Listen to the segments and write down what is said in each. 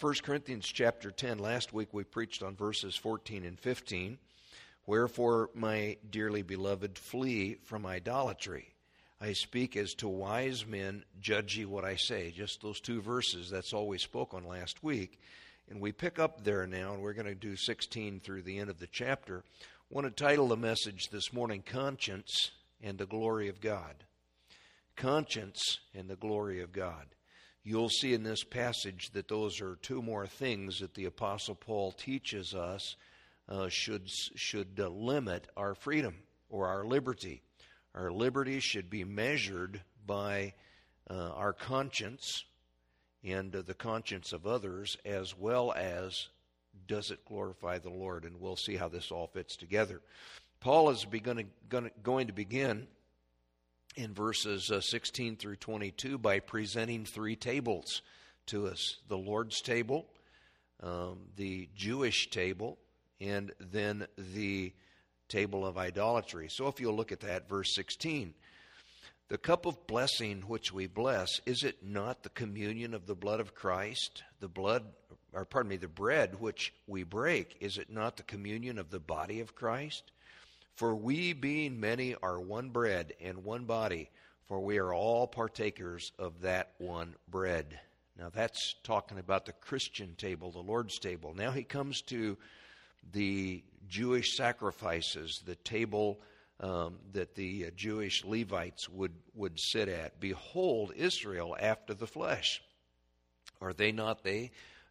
1 Corinthians chapter 10. Last week we preached on verses 14 and 15. Wherefore, my dearly beloved, flee from idolatry. I speak as to wise men, judge ye what I say. Just those two verses, that's all we spoke on last week. And we pick up there now, and we're going to do 16 through the end of the chapter. I want to title the message this morning, Conscience and the Glory of God. Conscience and the Glory of God. You'll see in this passage that those are two more things that the Apostle Paul teaches us should limit our freedom or our liberty. Our liberty should be measured by our conscience and the conscience of others, as well as does it glorify the Lord. And we'll see how this all fits together. Paul is going to begin in verses 16 through 22 by presenting three tables to us. The Lord's table, the Jewish table, and then the table of idolatry. So if you'll look at that, verse 16. The cup of blessing which we bless, is it not the communion of the blood of Christ? The bread which we break, is it not the communion of the body of Christ? For we, being many, are one bread and one body, for we are all partakers of that one bread. Now that's talking about the Christian table, the Lord's table. Now he comes to the Jewish sacrifices, the table that the Jewish Levites would sit at. Behold, Israel after the flesh. Are not they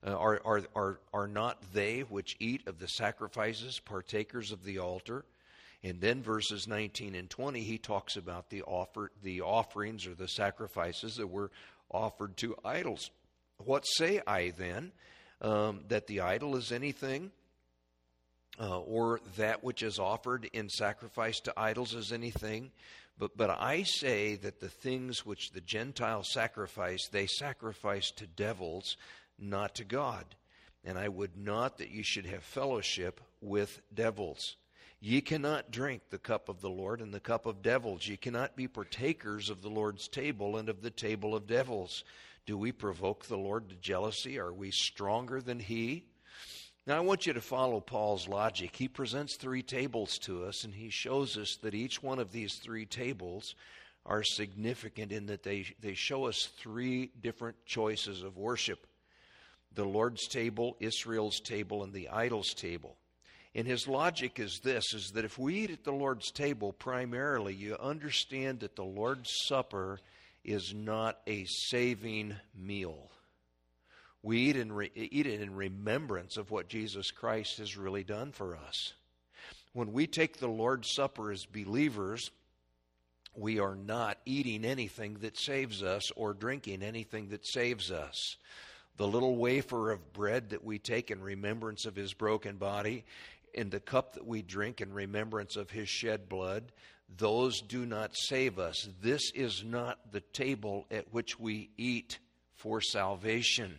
which eat of the sacrifices partakers of the altar? And then verses 19 and 20, he talks about the offerings or the sacrifices that were offered to idols. What say I then? That the idol is anything? Or that which is offered in sacrifice to idols is anything? But I say that the things which the Gentiles sacrifice, they sacrifice to devils, not to God. And I would not that you should have fellowship with devils. Ye cannot drink the cup of the Lord and the cup of devils. Ye cannot be partakers of the Lord's table and of the table of devils. Do we provoke the Lord to jealousy? Are we stronger than he? Now I want you to follow Paul's logic. He presents three tables to us, and he shows us that each one of these three tables are significant in that they show us three different choices of worship. The Lord's table, Israel's table, and the idol's table. And his logic is this, is that if we eat at the Lord's table, primarily you understand that the Lord's Supper is not a saving meal. We eat it in remembrance of what Jesus Christ has really done for us. When we take the Lord's Supper as believers, we are not eating anything that saves us or drinking anything that saves us. The little wafer of bread that we take in remembrance of his broken body, and the cup that we drink in remembrance of his shed blood, those do not save us. This is not the table at which we eat for salvation.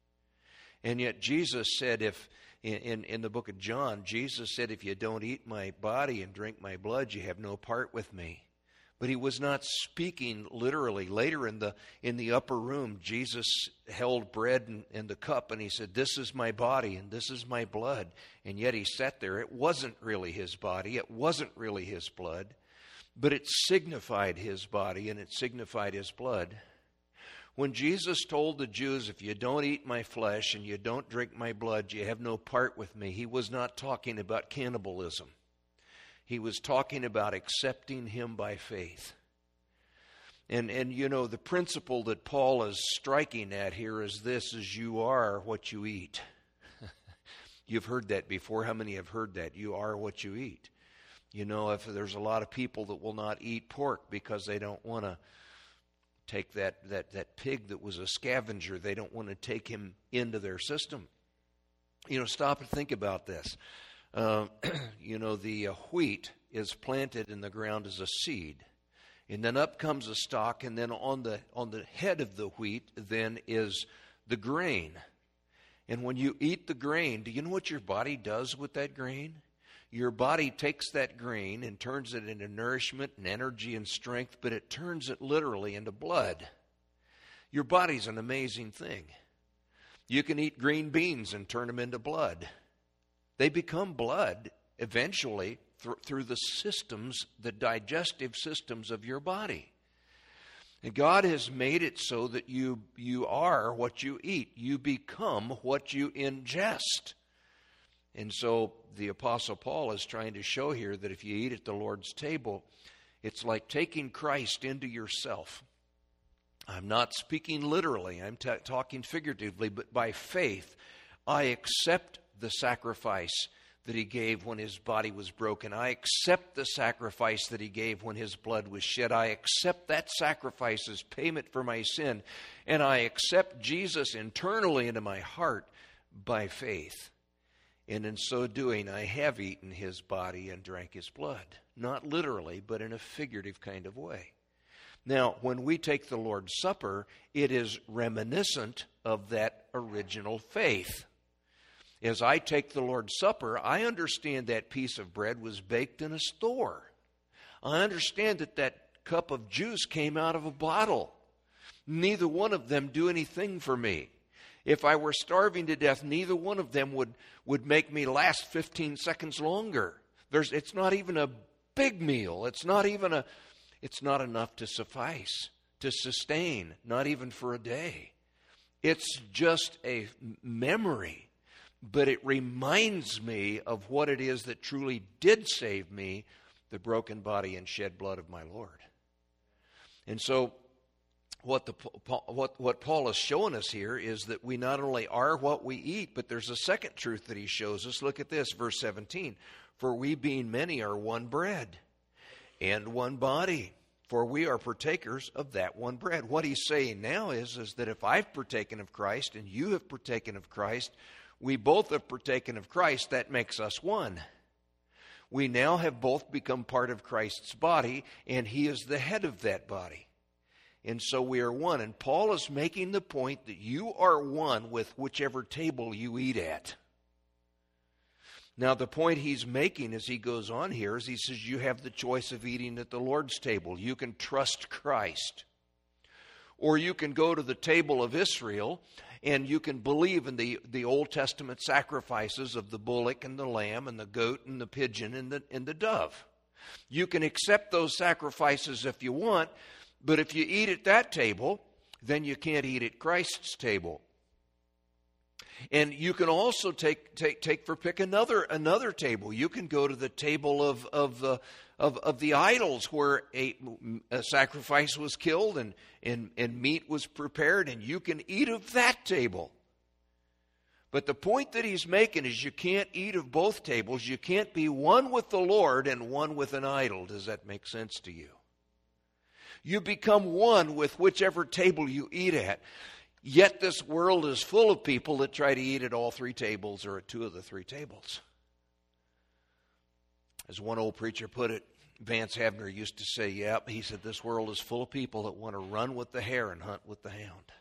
And yet Jesus said, in the book of John, Jesus said, if you don't eat my body and drink my blood, you have no part with me. But he was not speaking literally. Later in the upper room, Jesus held bread and the cup, and he said, this is my body and this is my blood. And yet he sat there. It wasn't really his body. It wasn't really his blood. But it signified his body and it signified his blood. When Jesus told the Jews, if you don't eat my flesh and you don't drink my blood, you have no part with me, he was not talking about cannibalism. He was talking about accepting him by faith. And you know, the principle that Paul is striking at here is this, is you are what you eat. You've heard that before. How many have heard that? You are what you eat. You know, if there's a lot of people that will not eat pork because they don't want to take that pig that was a scavenger, they don't want to take him into their system. You know, stop and think about this. You know, the wheat is planted in the ground as a seed, and then up comes a stalk, and then on the head of the wheat then is the grain. And when you eat the grain, do you know what your body does with that grain? Your body takes that grain and turns it into nourishment and energy and strength, but it turns it literally into blood. Your body's an amazing thing. You can eat green beans and turn them into blood. They become blood eventually through the systems, the digestive systems of your body. And God has made it so that you are what you eat. You become what you ingest. And so the Apostle Paul is trying to show here that if you eat at the Lord's table, it's like taking Christ into yourself. I'm not speaking literally, I'm talking figuratively, but by faith, I accept the sacrifice that he gave when his body was broken. I accept the sacrifice that he gave when his blood was shed. I accept that sacrifice as payment for my sin. And I accept Jesus internally into my heart by faith. And in so doing, I have eaten his body and drank his blood. Not literally, but in a figurative kind of way. Now, when we take the Lord's Supper, it is reminiscent of that original faith. As I take the Lord's Supper, I understand that piece of bread was baked in a store. I understand that that cup of juice came out of a bottle. Neither one of them do anything for me. If I were starving to death, neither one of them would make me last 15 seconds longer. It's not even a big meal. It's not enough to suffice, to sustain, not even for a day. It's just a memory. But it reminds me of what it is that truly did save me, the broken body and shed blood of my Lord. And so what Paul is showing us here is that we not only are what we eat, but there's a second truth that he shows us. Look at this, verse 17. For we being many are one bread and one body, for we are partakers of that one bread. What he's saying now is that if I've partaken of Christ and you have partaken of Christ, we both have partaken of Christ, that makes us one. We now have both become part of Christ's body, and he is the head of that body. And so we are one. And Paul is making the point that you are one with whichever table you eat at. Now, the point he's making as he goes on here is he says you have the choice of eating at the Lord's table. You can trust Christ. Or you can go to the table of Israel and you can believe in the Old Testament sacrifices of the bullock and the lamb and the goat and the pigeon and the dove. You can accept those sacrifices if you want, but if you eat at that table, then you can't eat at Christ's table. And you can also take for pick another table. You can go to the table of the idols where a sacrifice was killed and meat was prepared, and you can eat of that table. But the point that he's making is you can't eat of both tables. You can't be one with the Lord and one with an idol. Does that make sense to you? You become one with whichever table you eat at. Yet this world is full of people that try to eat at all three tables or at two of the three tables. As one old preacher put it, Vance Havner used to say, he said, this world is full of people that want to run with the hare and hunt with the hound.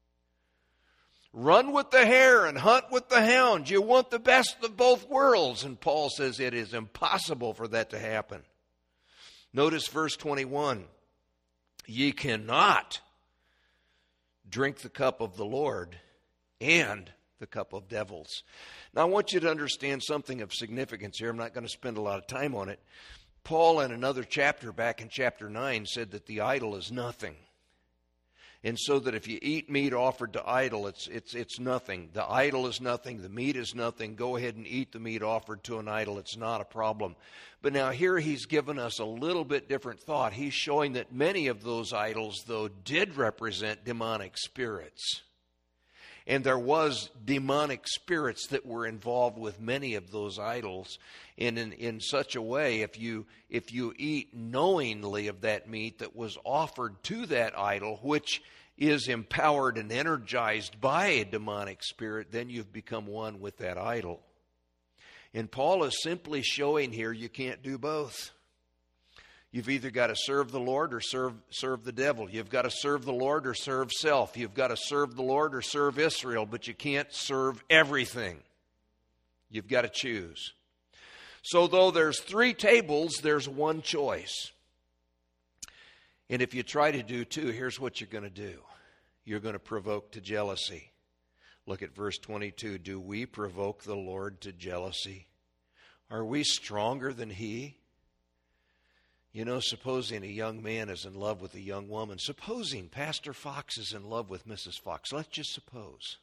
Run with the hare and hunt with the hound. You want the best of both worlds. And Paul says it is impossible for that to happen. Notice verse 21. Ye cannot drink the cup of the Lord and the cup of devils. Now, I want you to understand something of significance here. I'm not going to spend a lot of time on it. Paul, in another chapter, back in chapter 9, said that the idol is nothing. And so that if you eat meat offered to idol, it's nothing. The idol is nothing. The meat is nothing. Go ahead and eat the meat offered to an idol. It's not a problem. But now here he's given us a little bit different thought. He's showing that many of those idols, though, did represent demonic spirits. And there was demonic spirits that were involved with many of those idols. And in such a way, if you eat knowingly of that meat that was offered to that idol, which is empowered and energized by a demonic spirit, then you've become one with that idol. And Paul is simply showing here you can't do both. You've either got to serve the Lord or serve the devil. You've got to serve the Lord or serve self. You've got to serve the Lord or serve Israel, but you can't serve everything. You've got to choose. So though there's three tables, there's one choice. And if you try to do two, here's what you're going to do. You're going to provoke to jealousy. Look at verse 22. Do we provoke the Lord to jealousy? Are we stronger than He? You know, supposing a young man is in love with a young woman, supposing Pastor Fox is in love with Mrs. Fox, let's just suppose.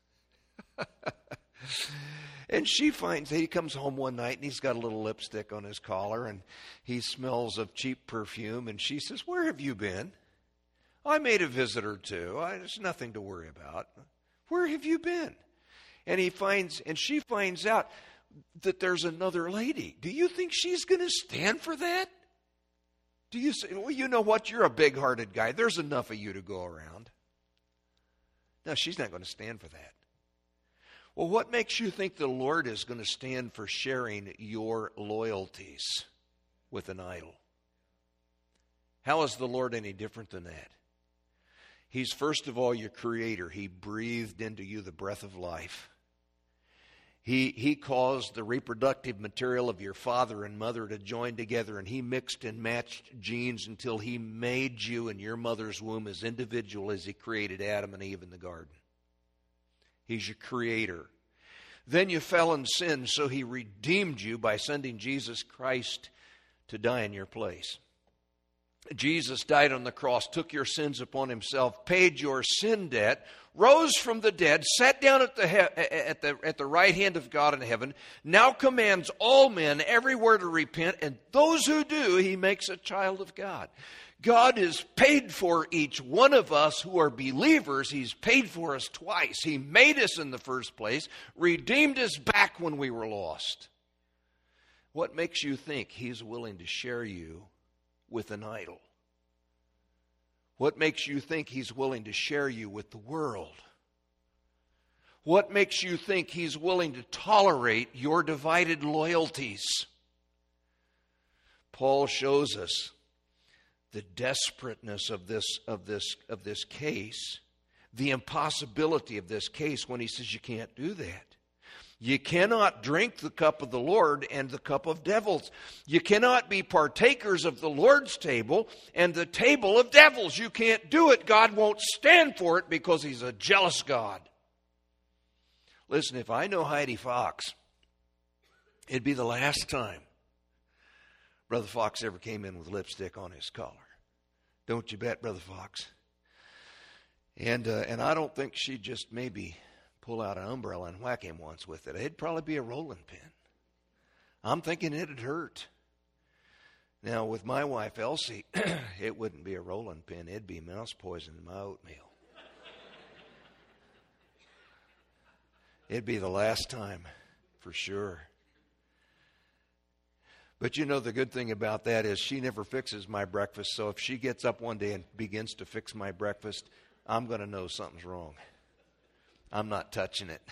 And she finds that he comes home one night and he's got a little lipstick on his collar and he smells of cheap perfume, and she says, "Where have you been?" "I made a visit or two. There's nothing to worry about." "Where have you been?" And she finds out that there's another lady. Do you think she's going to stand for that? Do you say, "Well, you know what? You're a big-hearted guy. There's enough of you to go around." No, she's not going to stand for that. Well, what makes you think the Lord is going to stand for sharing your loyalties with an idol? How is the Lord any different than that? He's first of all your creator. He breathed into you the breath of life. He caused the reproductive material of your father and mother to join together, and He mixed and matched genes until He made you in your mother's womb as individual as He created Adam and Eve in the garden. He's your creator. Then you fell in sin, so He redeemed you by sending Jesus Christ to die in your place. Jesus died on the cross, took your sins upon Himself, paid your sin debt, rose from the dead, sat down at the right hand of God in heaven, now commands all men everywhere to repent, and those who do, He makes a child of God. God has paid for each one of us who are believers. He's paid for us twice. He made us in the first place, redeemed us back when we were lost. What makes you think He's willing to share you with an idol? What makes you think He's willing to share you with the world? What makes you think He's willing to tolerate your divided loyalties? Paul shows us the desperateness of this case, the impossibility of this case when he says you can't do that. You cannot drink the cup of the Lord and the cup of devils. You cannot be partakers of the Lord's table and the table of devils. You can't do it. God won't stand for it because He's a jealous God. Listen, if I know Heidi Fox, it'd be the last time Brother Fox ever came in with lipstick on his collar. Don't you bet, Brother Fox? And I don't think she'd just maybe pull out an umbrella and whack him once with it. It'd probably be a rolling pin. I'm thinking it'd hurt. Now, with my wife, Elsie, it wouldn't be a rolling pin. It'd be mouse poison in my oatmeal. It'd be the last time, for sure. But you know, the good thing about that is she never fixes my breakfast. So if she gets up one day and begins to fix my breakfast, I'm going to know something's wrong. I'm not touching it.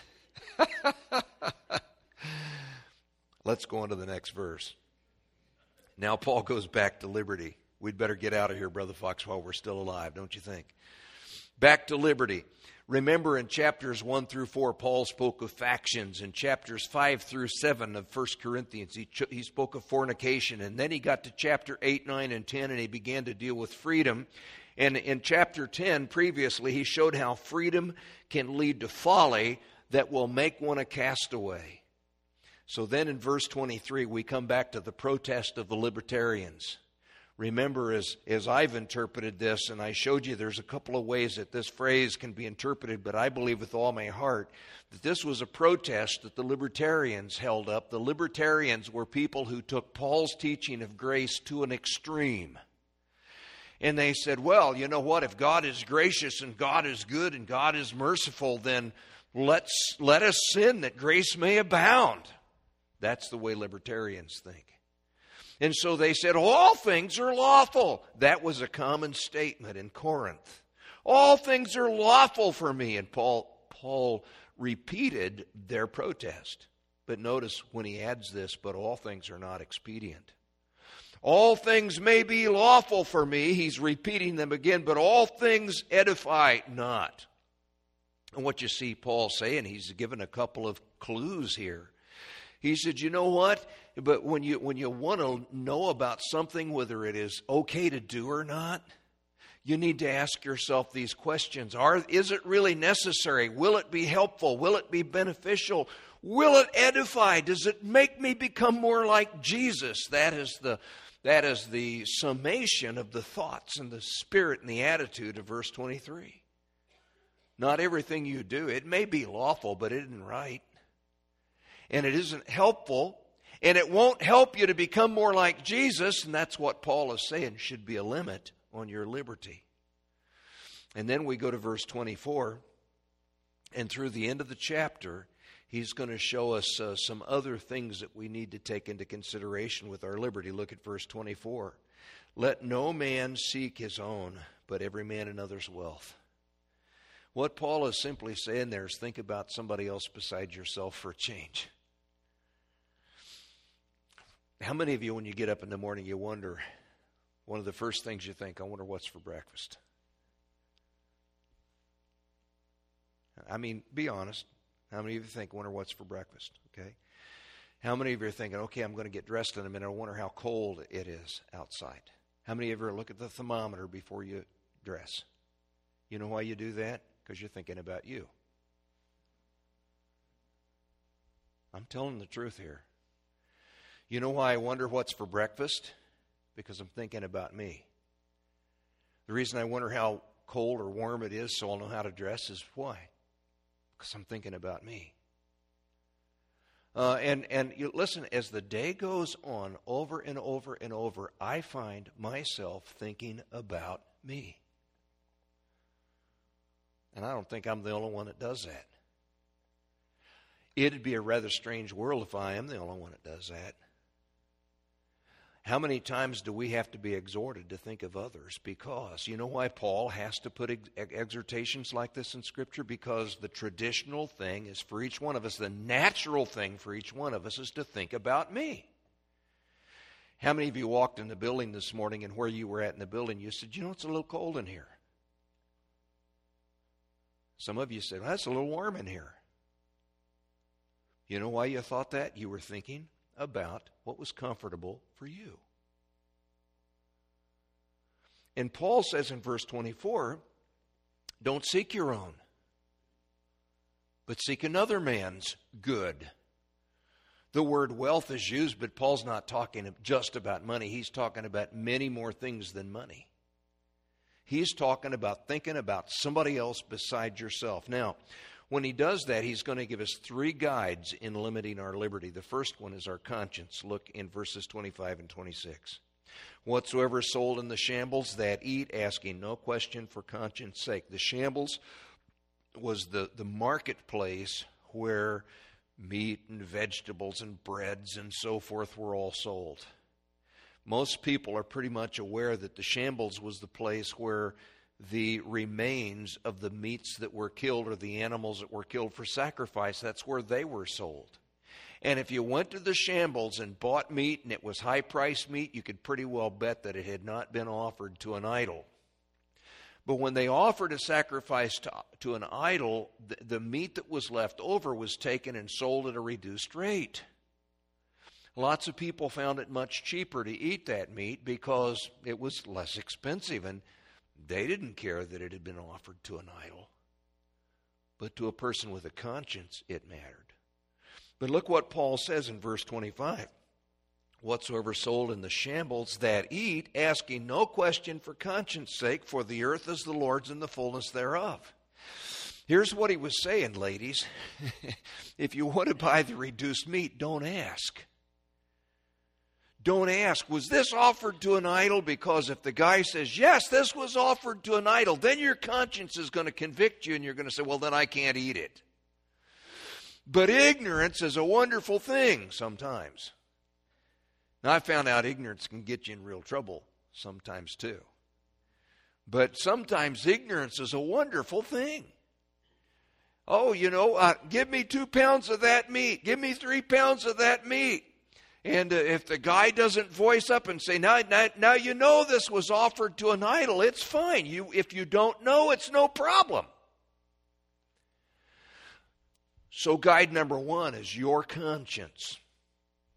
Let's go on to the next verse. Now Paul goes back to liberty. We'd better get out of here, Brother Fox, while we're still alive, don't you think? Back to liberty. Remember in chapters 1 through 4, Paul spoke of factions. In chapters 5 through 7 of 1 Corinthians, he spoke of fornication. And then he got to chapter 8, 9, and 10, and he began to deal with freedom. And in chapter 10, previously, he showed how freedom can lead to folly that will make one a castaway. So then in verse 23, we come back to the protest of the libertarians. Remember, as I've interpreted this, and I showed you there's a couple of ways that this phrase can be interpreted, but I believe with all my heart that this was a protest that the libertarians held up. The libertarians were people who took Paul's teaching of grace to an extreme. And they said, well, you know what? If God is gracious and God is good and God is merciful, then let us sin that grace may abound. That's the way libertarians think. And so they said, all things are lawful. That was a common statement in Corinth. All things are lawful for me. And Paul repeated their protest. But notice when he adds this, but all things are not expedient. All things may be lawful for me. He's repeating them again, but all things edify not. And what you see Paul say, and he's given a couple of clues here. He said, you know what? But when you want to know about something, whether it is okay to do or not, You need to ask yourself these questions. Is it really necessary? Will it be helpful? Will it be beneficial? Will it edify? Does it make me become more like Jesus? That is the summation of the thoughts and the spirit and the attitude of verse 23. Not everything you do, it may be lawful, but it isn't right. And it isn't helpful, and it won't help you to become more like Jesus, and that's what Paul is saying should be a limit on your liberty. And then we go to verse 24, and through the end of the chapter, he's going to show us some other things that we need to take into consideration with our liberty. Look at verse 24. Let no man seek his own, but every man another's wealth. What Paul is simply saying there is think about somebody else besides yourself for a change. How many of you, when you get up in the morning, you wonder, one of the first things you think, I wonder what's for breakfast? I mean, be honest. How many of you think, I wonder what's for breakfast? Okay. How many of you are thinking, okay, I'm going to get dressed in a minute. I wonder how cold it is outside. How many of you ever look at the thermometer before you dress? You know why you do that? Because you're thinking about you. I'm telling the truth here. You know why I wonder what's for breakfast? Because I'm thinking about me. The reason I wonder how cold or warm it is so I'll know how to dress is why? Because I'm thinking about me. And you listen, as the day goes on, over and over and over, I find myself thinking about me. And I don't think I'm the only one that does that. It'd be a rather strange world if I am the only one that does that. How many times do we have to be exhorted to think of others? Because, you know why Paul has to put exhortations like this in Scripture? Because the traditional thing is for each one of us, the natural thing for each one of us is to think about me. How many of you walked in the building this morning and where you were at in the building, you said, you know, it's a little cold in here. Some of you said, well, it's a little warm in here. You know why you thought that? You were thinking about what was comfortable for you. And Paul says in verse 24, don't seek your own, but seek another man's good. The word wealth is used, but Paul's not talking just about money. He's talking about many more things than money. He's talking about thinking about somebody else beside yourself. Now, when he does that, he's going to give us three guides in limiting our liberty. The first one is our conscience. Look in verses 25 and 26. Whatsoever is sold in the shambles, that eat, asking no question for conscience sake. The shambles was the marketplace where meat and vegetables and breads and so forth were all sold. Most people are pretty much aware that the shambles was the place where the remains of the meats that were killed or the animals that were killed for sacrifice, that's where they were sold. And if you went to the shambles and bought meat and it was high-priced meat, you could pretty well bet that it had not been offered to an idol. But when they offered a sacrifice to an idol, the meat that was left over was taken and sold at a reduced rate. Lots of people found it much cheaper to eat that meat because it was less expensive, and they didn't care that it had been offered to an idol. But to a person with a conscience, it mattered. But look what Paul says in verse 25. Whatsoever sold in the shambles, that eat, asking no question for conscience sake, for the earth is the Lord's and the fullness thereof. Here's what he was saying, ladies. If you want to buy the reduced meat, don't ask. Don't ask, was this offered to an idol? Because if the guy says, yes, this was offered to an idol, then your conscience is going to convict you and you're going to say, well, then I can't eat it. But ignorance is a wonderful thing sometimes. Now, I found out ignorance can get you in real trouble sometimes too. But sometimes ignorance is a wonderful thing. Oh, give me 2 pounds of that meat. Give me 3 pounds of that meat. And if the guy doesn't voice up and say, now you know this was offered to an idol, it's fine. If you don't know, it's no problem. So guide number 1 is your conscience.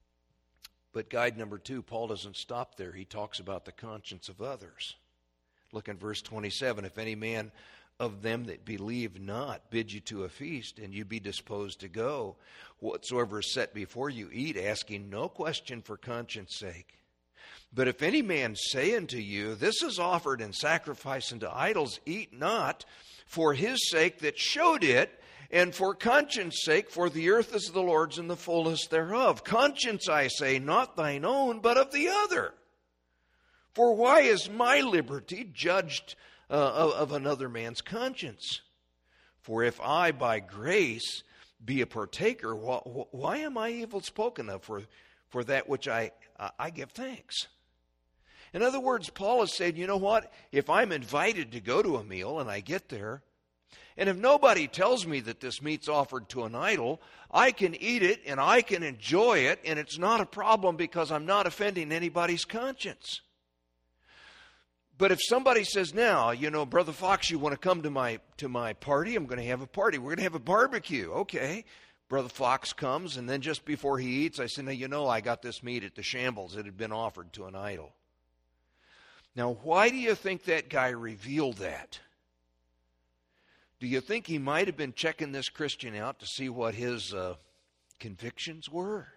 But guide number 2, Paul doesn't stop there. He talks about the conscience of others. Look in verse 27. If any man of them that believe not bid you to a feast, and you be disposed to go, whatsoever is set before you, eat, asking no question for conscience sake. But if any man say unto you, this is offered in sacrifice unto idols, eat not, for his sake that showed it, and for conscience sake, for the earth is the Lord's and the fullness thereof. Conscience, I say, not thine own, but of the other. For why is my liberty judged of another man's conscience? For if I by grace be a partaker, why am I evil spoken of for that which I give thanks? In other words, Paul is saying, you know what? If I'm invited to go to a meal and I get there, and if nobody tells me that this meat's offered to an idol, I can eat it and I can enjoy it, and it's not a problem because I'm not offending anybody's conscience. But if somebody says, now, Brother Fox, you want to come to my party? I'm going to have a party. We're going to have a barbecue. Okay. Brother Fox comes, and then just before he eats, I say, now, I got this meat at the Shambles. It had been offered to an idol. Now, why do you think that guy revealed that? Do you think he might have been checking this Christian out to see what his convictions were?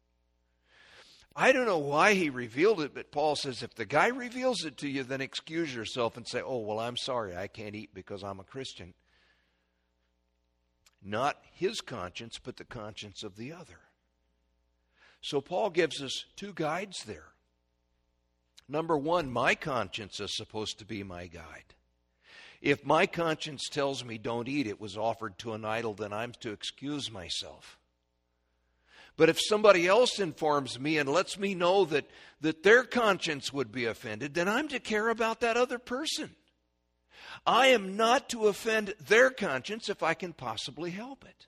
I don't know why he revealed it, but Paul says if the guy reveals it to you, then excuse yourself and say, oh, well, I'm sorry, I can't eat because I'm a Christian. Not his conscience, but the conscience of the other. So Paul gives us two guides there. Number one, my conscience is supposed to be my guide. If my conscience tells me don't eat, it was offered to an idol, then I'm to excuse myself. But if somebody else informs me and lets me know that their conscience would be offended, then I'm to care about that other person. I am not to offend their conscience if I can possibly help it.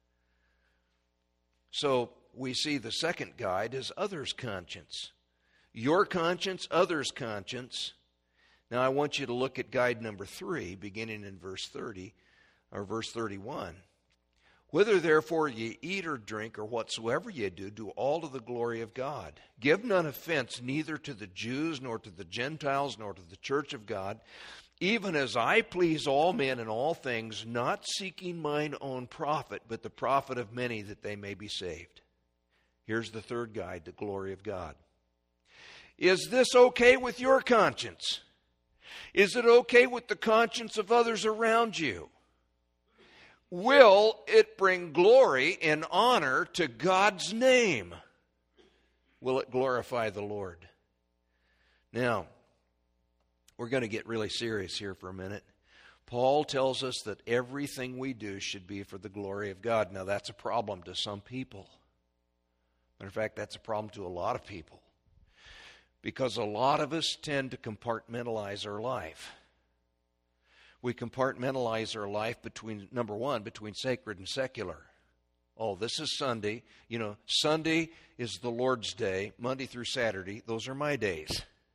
So we see the second guide is others' conscience. Your conscience, others' conscience. Now I want you to look at guide number 3, beginning in verse 30 or verse 31. Whether therefore ye eat or drink or whatsoever ye do, do all to the glory of God. Give none offense neither to the Jews nor to the Gentiles nor to the church of God, even as I please all men in all things, not seeking mine own profit, but the profit of many that they may be saved. Here's the third guide, the glory of God. Is this okay with your conscience? Is it okay with the conscience of others around you? Will it bring glory and honor to God's name? Will it glorify the Lord? Now, we're going to get really serious here for a minute. Paul tells us that everything we do should be for the glory of God. Now, that's a problem to some people. Matter of fact, that's a problem to a lot of people. Because a lot of us tend to compartmentalize our life. We compartmentalize our life between, number one, between sacred and secular. Oh, this is Sunday. Sunday is the Lord's day. Monday through Saturday, those are my days.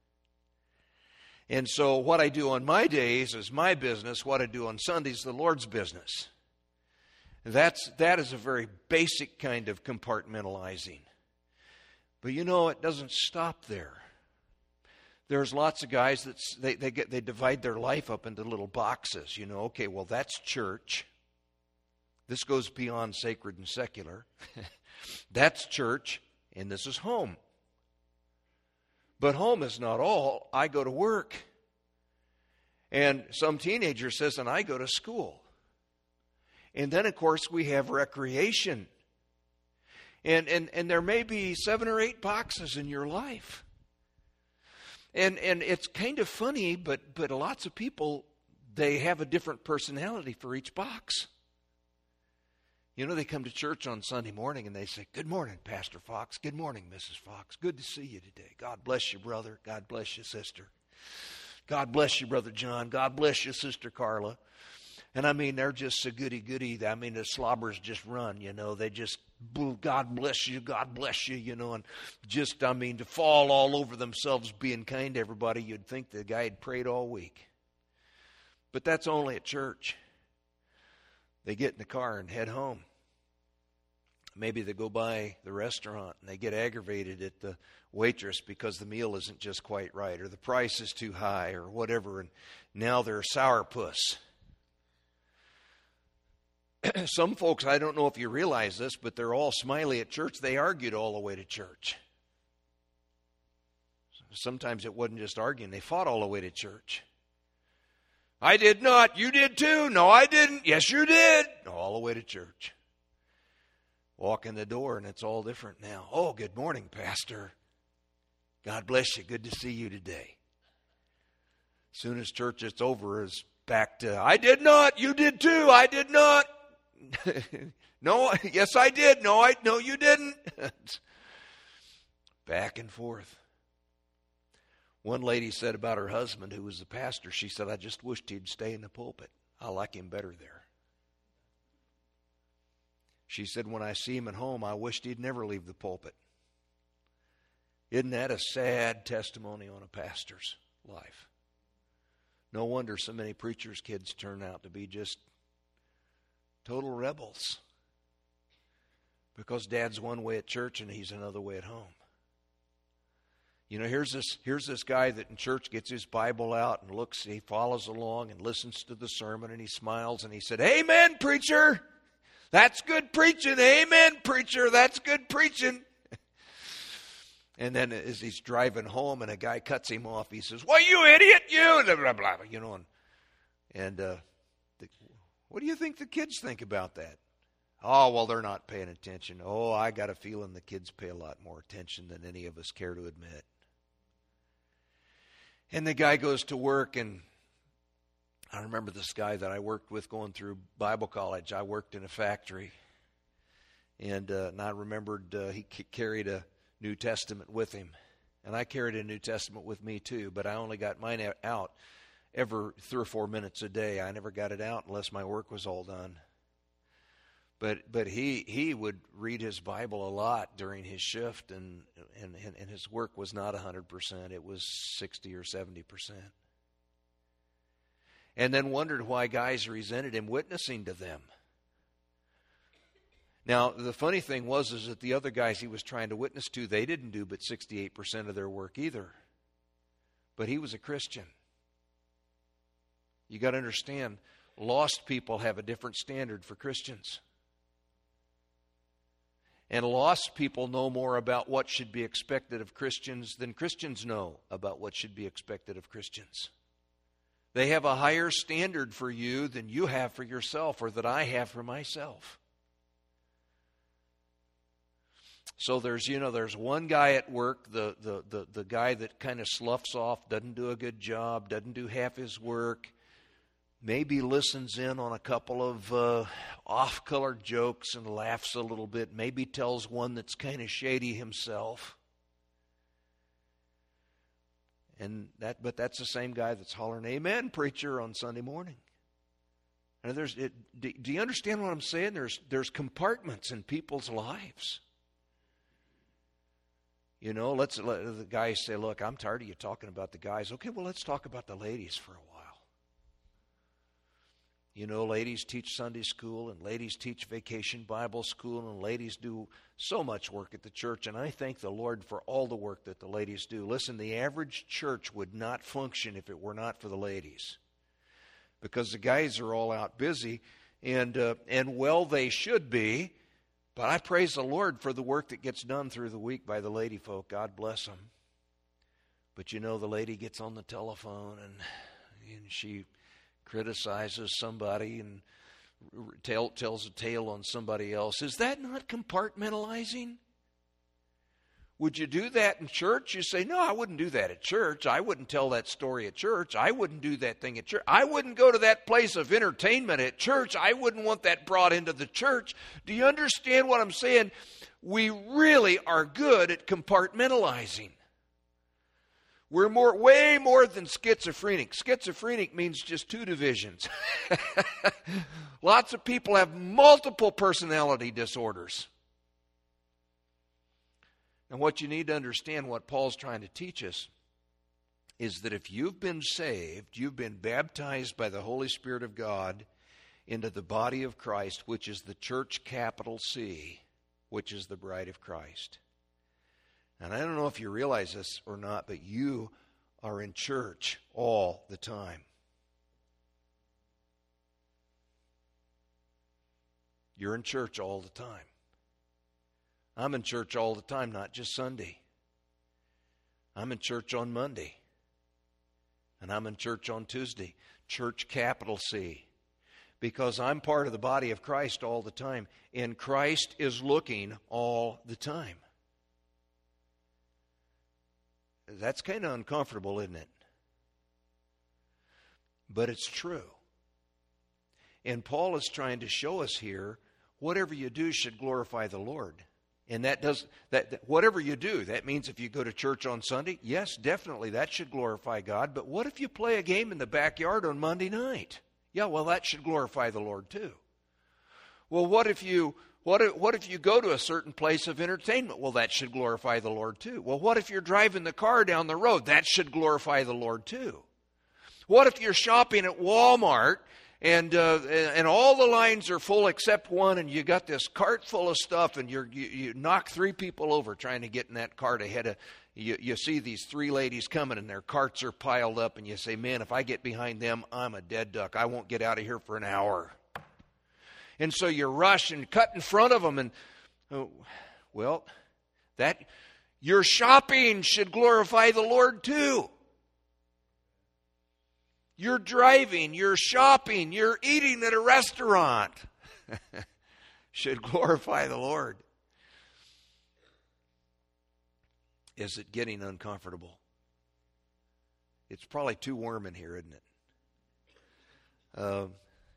And so what I do on my days is my business. What I do on Sundays is the Lord's business. That is a very basic kind of compartmentalizing. But it doesn't stop there. There's lots of guys that they divide their life up into little boxes. Okay, well, that's church. This goes beyond sacred and secular. That's church, and this is home. But home is not all. I go to work. And some teenager says, and I go to school. And then, of course, we have recreation. And there may be 7 or 8 boxes in your life. And it's kind of funny, but lots of people, they have a different personality for each box. They come to church on Sunday morning and they say, good morning, Pastor Fox. Good morning, Mrs. Fox. Good to see you today. God bless you, brother. God bless you, sister. God bless you, Brother John. God bless you, Sister Carla. And they're just so goody-goody. The slobbers just run, They just, God bless you, and just, to fall all over themselves being kind to everybody, you'd think the guy had prayed all week. But that's only at church. They get in the car and head home. Maybe they go by the restaurant and they get aggravated at the waitress because the meal isn't just quite right, or the price is too high, or whatever, and now they're sourpuss. Some folks, I don't know if you realize this, but they're all smiley at church. They argued all the way to church. Sometimes it wasn't just arguing. They fought all the way to church. I did not. You did too. No, I didn't. Yes, you did. All the way to church. Walk in the door and it's all different now. Oh, good morning, Pastor. God bless you. Good to see you today. As soon as church is over, is back to, I did not. You did too. I did not. No, yes, I did. No, you didn't. Back and forth. One lady said about her husband, who was the pastor, she said, I just wished he'd stay in the pulpit. I like him better there. She said, when I see him at home, I wished he'd never leave the pulpit. Isn't that a sad testimony on a pastor's life? No wonder so many preachers' kids turn out to be just total rebels. Because dad's one way at church and he's another way at home. You know, here's this guy that in church gets his Bible out and looks, he follows along and listens to the sermon and he smiles and he said, amen, preacher. That's good preaching. Amen, preacher. That's good preaching. And then as he's driving home and a guy cuts him off, he says, well, you idiot, you, blah, blah, blah, you know. What do you think the kids think about that? Oh, well, they're not paying attention. Oh, I got a feeling the kids pay a lot more attention than any of us care to admit. And the guy goes to work, and I remember this guy that I worked with going through Bible college. I worked in a factory, and I remembered he carried a New Testament with him. And I carried a New Testament with me too, but I only got mine out every 3 or 4 minutes a day. I never got it out unless my work was all done. But he would read his Bible a lot during his shift, and his work was not 100%. It was 60 or 70%. And then wondered why guys resented him witnessing to them. Now, the funny thing was that the other guys he was trying to witness to, they didn't do but 68% of their work either. But he was a Christian. You got to understand, lost people have a different standard for Christians. And lost people know more about what should be expected of Christians than Christians know about what should be expected of Christians. They have a higher standard for you than you have for yourself, or that I have for myself. So there's one guy at work, the guy that kind of sloughs off, doesn't do a good job, doesn't do half his work, maybe listens in on a couple of off-color jokes and laughs a little bit, maybe tells one that's kind of shady himself. But that's the same guy that's hollering, amen, preacher, on Sunday morning. And do you understand what I'm saying? There's compartments in people's lives. You know, let the guys say, look, I'm tired of you talking about the guys. Okay, well, let's talk about the ladies for a while. You know, ladies teach Sunday school, and ladies teach vacation Bible school, and ladies do so much work at the church, and I thank the Lord for all the work that the ladies do. Listen, the average church would not function if it were not for the ladies, because the guys are all out busy, and well, they should be, but I praise the Lord for the work that gets done through the week by the lady folk. God bless them. But you know, the lady gets on the telephone, and she criticizes somebody and tells a tale on somebody else. Is that not compartmentalizing? Would you do that in church? You say, no, I wouldn't do that at church. I wouldn't tell that story at church. I wouldn't do that thing at church. I wouldn't go to that place of entertainment at church. I wouldn't want that brought into the church. Do you understand what I'm saying? We really are good at compartmentalizing. We're way more than schizophrenic. Schizophrenic means just 2 divisions. Lots of people have multiple personality disorders. And what you need to understand, what Paul's trying to teach us, is that if you've been saved, you've been baptized by the Holy Spirit of God into the body of Christ, which is the church, capital C, which is the bride of Christ. And I don't know if you realize this or not, but you are in church all the time. You're in church all the time. I'm in church all the time, not just Sunday. I'm in church on Monday. And I'm in church on Tuesday. Church, capital C. Because I'm part of the body of Christ all the time. And Christ is looking all the time. That's kind of uncomfortable, isn't it? But it's true. And Paul is trying to show us here, whatever you do should glorify the Lord. And whatever you do, that means if you go to church on Sunday, yes, definitely that should glorify God. But what if you play a game in the backyard on Monday night? Yeah, well, that should glorify the Lord too. Well, what if you go to a certain place of entertainment? Well, that should glorify the Lord too. Well, what if you're driving the car down the road? That should glorify the Lord too. What if you're shopping at Walmart and all the lines are full except one, and you got this cart full of stuff, and you knock 3 people over trying to get in that cart ahead of you see these 3 ladies coming, and their carts are piled up, and you say, man, if I get behind them, I'm a dead duck. I won't get out of here for an hour. And so you rush and cut in front of them, and that your shopping should glorify the Lord too. You're driving, you're shopping, you're eating at a restaurant. Should glorify the Lord. Is it getting uncomfortable? It's probably too warm in here, isn't it?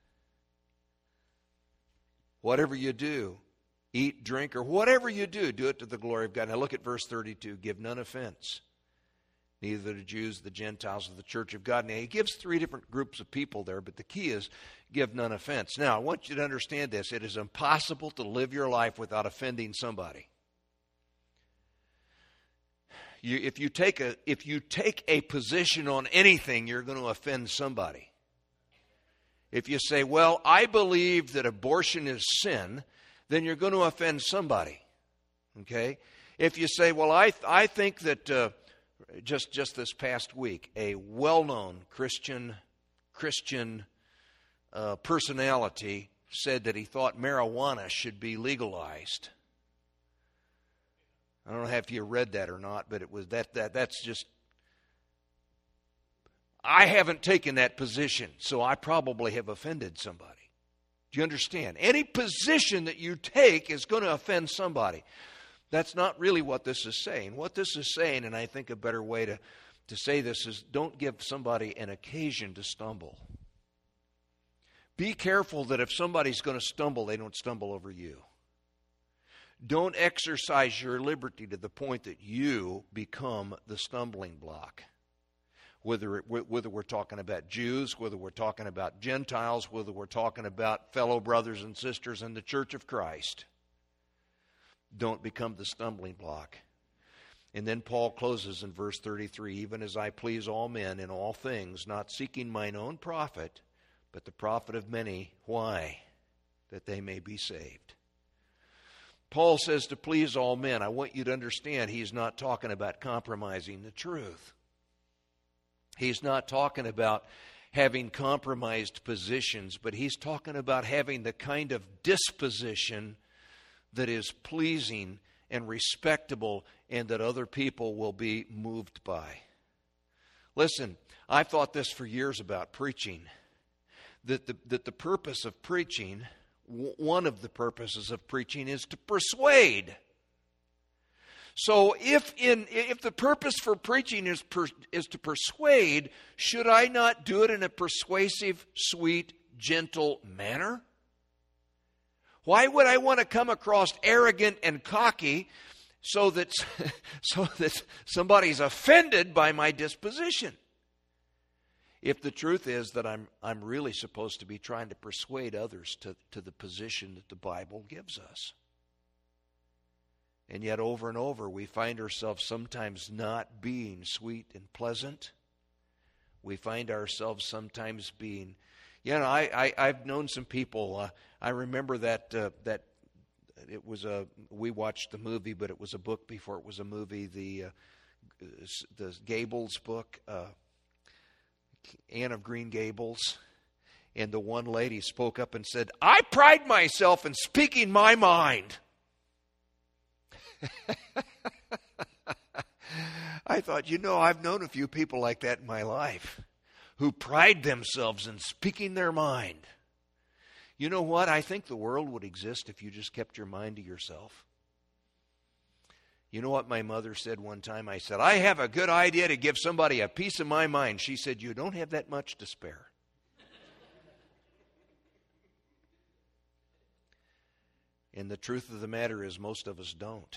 Whatever you do, eat, drink, or whatever you do, do it to the glory of God. Now look at verse 32. Give none offense, neither the Jews, the Gentiles, or the church of God. Now, he gives 3 different groups of people there, but the key is give none offense. Now, I want you to understand this. It is impossible to live your life without offending somebody. If you take a position on anything, you're going to offend somebody. If you say, well, I believe that abortion is sin, then you're going to offend somebody. Okay? If you say, well, I think that... Just this past week, a well-known Christian personality said that he thought marijuana should be legalized. I don't know if you read that or not, but it was that's just. I haven't taken that position, so I probably have offended somebody. Do you understand? Any position that you take is going to offend somebody. That's not really what this is saying. What this is saying, and I think a better way to say this is, don't give somebody an occasion to stumble. Be careful that if somebody's going to stumble, they don't stumble over you. Don't exercise your liberty to the point that you become the stumbling block. Whether we're talking about Jews, whether we're talking about Gentiles, whether we're talking about fellow brothers and sisters in the Church of Christ. Don't become the stumbling block. And then Paul closes in verse 33, even as I please all men in all things, not seeking mine own profit, but the profit of many. Why? That they may be saved. Paul says to please all men. I want you to understand he's not talking about compromising the truth. He's not talking about having compromised positions, but he's talking about having the kind of disposition that is pleasing and respectable and that other people will be moved by. Listen, I've thought this for years about preaching, that the purpose of preaching, one of the purposes of preaching is to persuade. So if the purpose for preaching is to persuade, should I not do it in a persuasive, sweet, gentle manner? Why would I want to come across arrogant and cocky so that somebody's offended by my disposition? If the truth is that I'm really supposed to be trying to persuade others to the position that the Bible gives us. And yet over and over we find ourselves sometimes not being sweet and pleasant. We find ourselves sometimes being, I've known some people. I remember that we watched the movie, but it was a book before it was a movie. The Gables book, Anne of Green Gables, and the one lady spoke up and said, "I pride myself in speaking my mind." I thought, I've known a few people like that in my life who pride themselves in speaking their mind. You know what? I think the world would exist if you just kept your mind to yourself. You know what my mother said one time? I said, "I have a good idea to give somebody a piece of my mind." She said, "You don't have that much to spare." And the truth of the matter is most of us don't.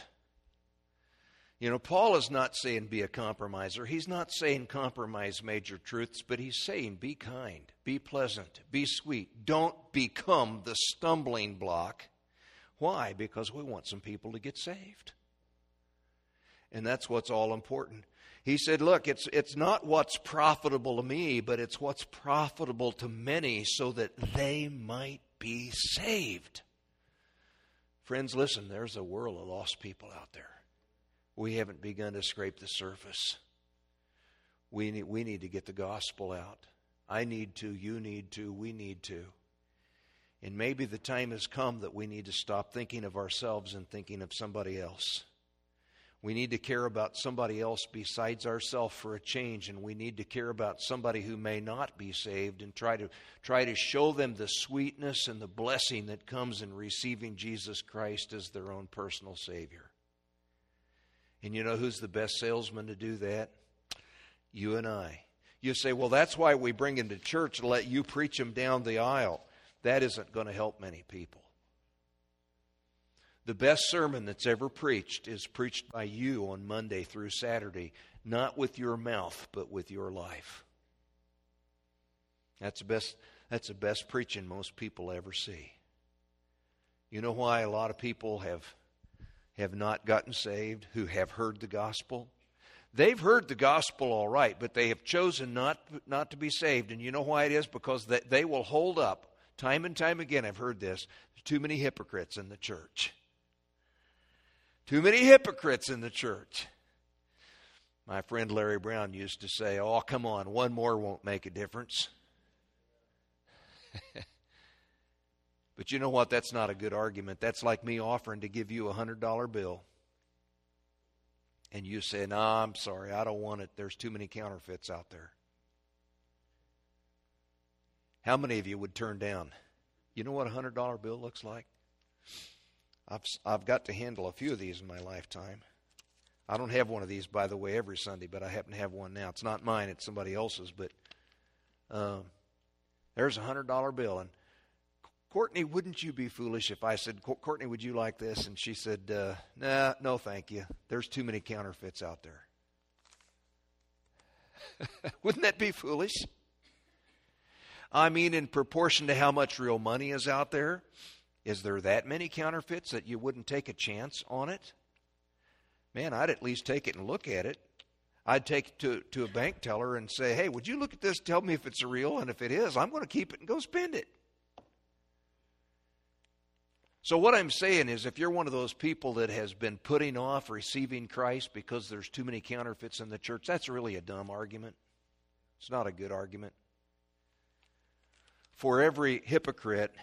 Paul is not saying be a compromiser. He's not saying compromise major truths, but he's saying be kind, be pleasant, be sweet. Don't become the stumbling block. Why? Because we want some people to get saved. And that's what's all important. He said, look, it's not what's profitable to me, but it's what's profitable to many so that they might be saved. Friends, listen, there's a world of lost people out there. We haven't begun to scrape the surface. We need to get the gospel out. I need to, you need to, we need to. And maybe the time has come that we need to stop thinking of ourselves and thinking of somebody else. We need to care about somebody else besides ourselves for a change, and we need to care about somebody who may not be saved and try to show them the sweetness and the blessing that comes in receiving Jesus Christ as their own personal Savior. And you know who's the best salesman to do that? You and I. You say, well, that's why we bring him to church to let you preach him down the aisle. That isn't going to help many people. The best sermon that's ever preached is preached by you on Monday through Saturday, not with your mouth, but with your life. That's the best preaching most people ever see. You know why a lot of people have not gotten saved, who have heard the gospel? They've heard the gospel all right, but they have chosen not to be saved. And you know why it is? Because they will hold up. Time and time again I've heard this. There's too many hypocrites in the church. Too many hypocrites in the church. My friend Larry Brown used to say, "Oh, come on, one more won't make a difference." But you know what? That's not a good argument. That's like me offering to give you a $100 bill. And you say, "No, I'm sorry, I don't want it. There's too many counterfeits out there." How many of you would turn down? You know what a $100 bill looks like? I've got to handle a few of these in my lifetime. I don't have one of these, by the way, every Sunday, but I happen to have one now. It's not mine, it's somebody else's. But there's a $100 bill. And Courtney, wouldn't you be foolish if I said, "Courtney, would you like this?" And she said, "Nah, no thank you. There's too many counterfeits out there." Wouldn't that be foolish? I mean, in proportion to how much real money is out there, is there that many counterfeits that you wouldn't take a chance on it? Man, I'd at least take it and look at it. I'd take it to a bank teller and say, "Hey, would you look at this, tell me if it's real, and if it is, I'm going to keep it and go spend it." So what I'm saying is, if you're one of those people that has been putting off receiving Christ because there's too many counterfeits in the church, that's really a dumb argument. It's not a good argument. For every hypocrite,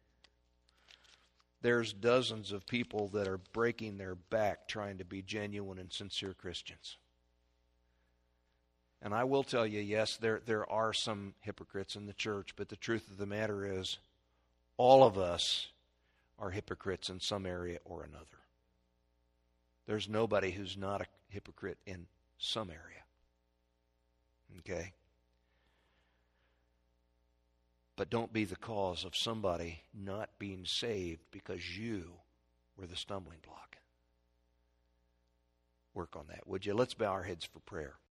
there's dozens of people that are breaking their back trying to be genuine and sincere Christians. And I will tell you, yes, there are some hypocrites in the church, but the truth of the matter is, all of us are hypocrites in some area or another. There's nobody who's not a hypocrite in some area. Okay? But don't be the cause of somebody not being saved because you were the stumbling block. Work on that, would you? Let's bow our heads for prayer.